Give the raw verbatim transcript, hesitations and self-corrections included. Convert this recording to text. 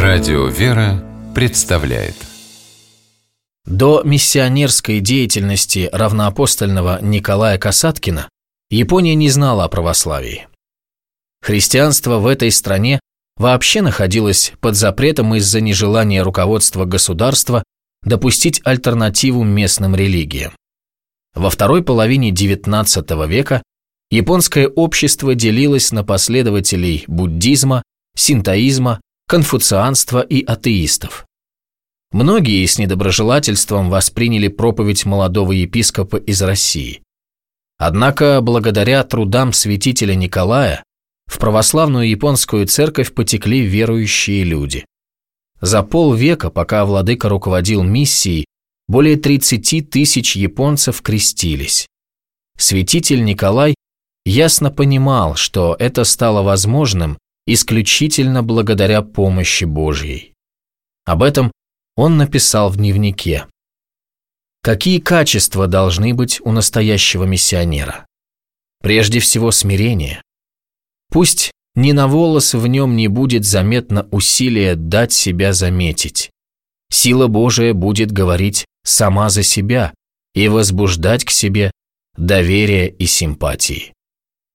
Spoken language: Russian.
Радио «Вера» представляет. До миссионерской деятельности равноапостольного Николая Касаткина Япония не знала о православии. Христианство в этой стране вообще находилось под запретом из-за нежелания руководства государства допустить альтернативу местным религиям. Во второй половине девятнадцатого века японское общество делилось на последователей буддизма, синтоизма, конфуцианства и атеистов. Многие с недоброжелательством восприняли проповедь молодого епископа из России. Однако, благодаря трудам святителя Николая, в православную японскую церковь потекли верующие люди. За полвека, пока владыка руководил миссией, более тридцати тысяч японцев крестились. Святитель Николай ясно понимал, что это стало возможным исключительно благодаря помощи Божьей. Об этом он написал в дневнике. Какие качества должны быть у настоящего миссионера? Прежде всего, смирение. Пусть ни на волос в нем не будет заметно усилия дать себя заметить. Сила Божия будет говорить сама за себя и возбуждать к себе доверие и симпатии.